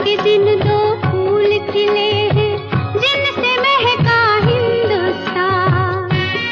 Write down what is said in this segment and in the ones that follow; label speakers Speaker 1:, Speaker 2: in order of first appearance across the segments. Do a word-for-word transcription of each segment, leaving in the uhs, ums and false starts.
Speaker 1: के दिन दो फूल खिले हैं जिनसे महका हिंदुस्तान।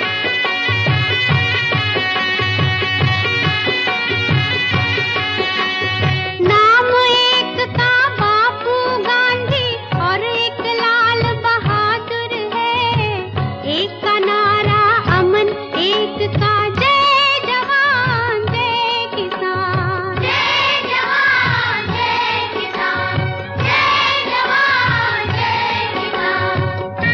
Speaker 1: नाम एक का बापू गांधी और एक लाल बहादुर है, एक का नारा अमन, एक का जय जवान जय किसान। जय जवान जय किसान, जय जवान जय किसान।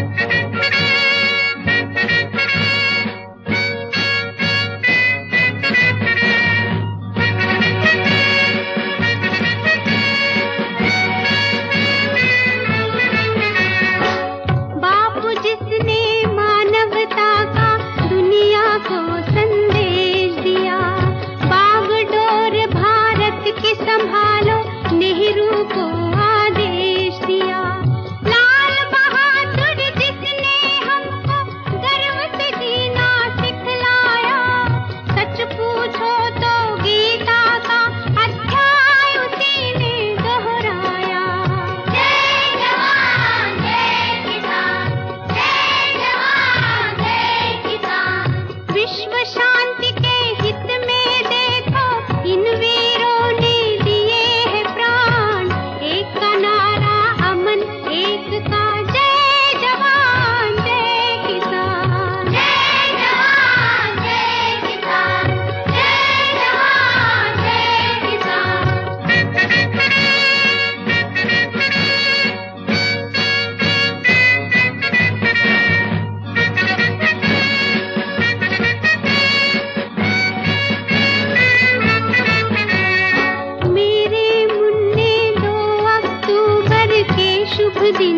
Speaker 1: बापू जिसने मानवता का दुनिया को संदेश दिया, बागडोर भारत की संभालो नेहरू को आदेश दिया। लाल बहादुर जिसने हमको गर्व से जीना सिखलाया, सच पूछो तो गीता का अध्याय उसी ने दोहराया। जय जवान जय किसान, जय जवान जय किसान। विश्व शांति के हित में देखो इन वीरों ने दिए हैं प्राण, एक का नारा अमन, एक का जय जवान जय किसान। जय जवान जय किसान, जय जवान जय किसान। मेरे मुन्ने दो अक्टूबर के शुभ दिन